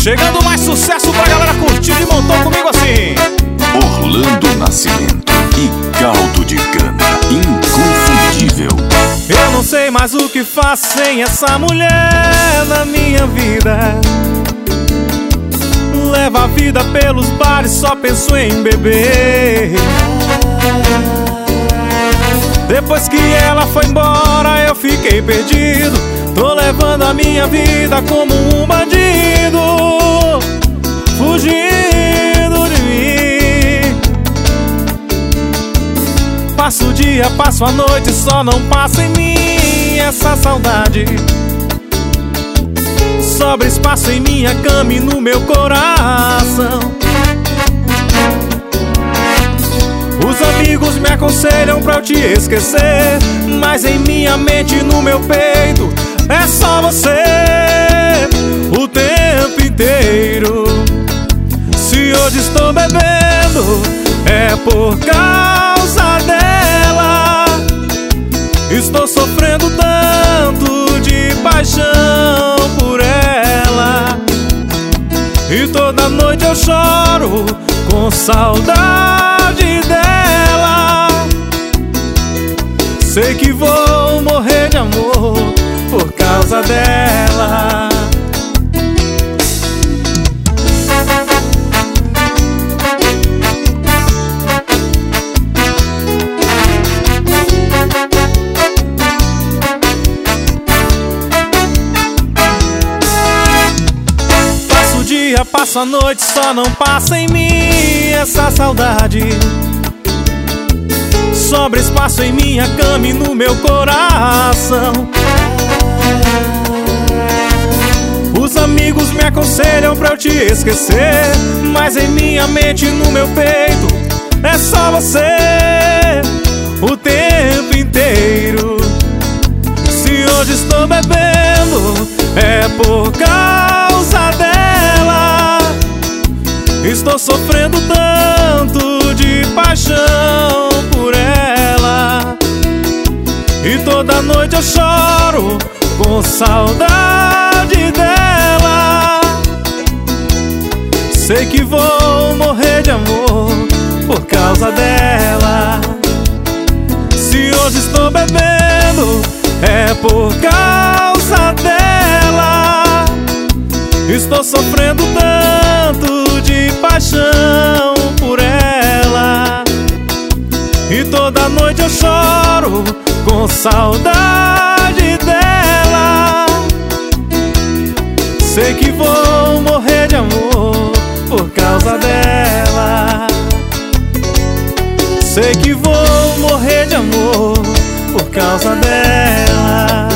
Chegando mais sucesso pra galera curtir de montão comigo assim. Orlando Nascimento e caldo de cana inconfundível. Eu não sei mais o que faço sem essa mulher na minha vida. Leva a vida pelos bares, só penso em beber. Depois que ela foi embora eu fiquei perdido. Tô levando a minha vida como um bandido, fugindo de mim. Passo o dia, passo a noite, só não passa em mim essa saudade. Sobra espaço em minha cama e no meu coração. Os amigos me aconselham pra eu te esquecer, mas em minha mente e no meu peito é só você o tempo inteiro. Se hoje estou bebendo é por causa dela. Estou sofrendo tanto de paixão por ela, e toda noite eu choro com saudade dela. Sei que vou morrer de amor por causa dela. Passo o dia, passo a noite, só não passa em mim essa saudade. Sobra espaço em minha cama e no meu coração. Os amigos me aconselham pra eu te esquecer, mas em minha mente e no meu peito é só você o tempo inteiro. Se hoje estou bebendo é por causa dela. Estou sofrendo tanto de paixão por ela, e toda noite eu choro com saudade dela. Sei que vou morrer de amor por causa dela. Se hoje estou bebendo é por causa dela. Estou sofrendo tanto de paixão por ela, e toda noite eu choro com saudade dela. Sei que vou morrer de amor por causa dela. Sei que vou morrer de amor por causa dela.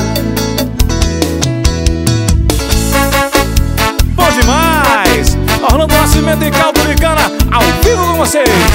Bom demais! Orlando Nascimento e caldo de cana ao vivo com vocês.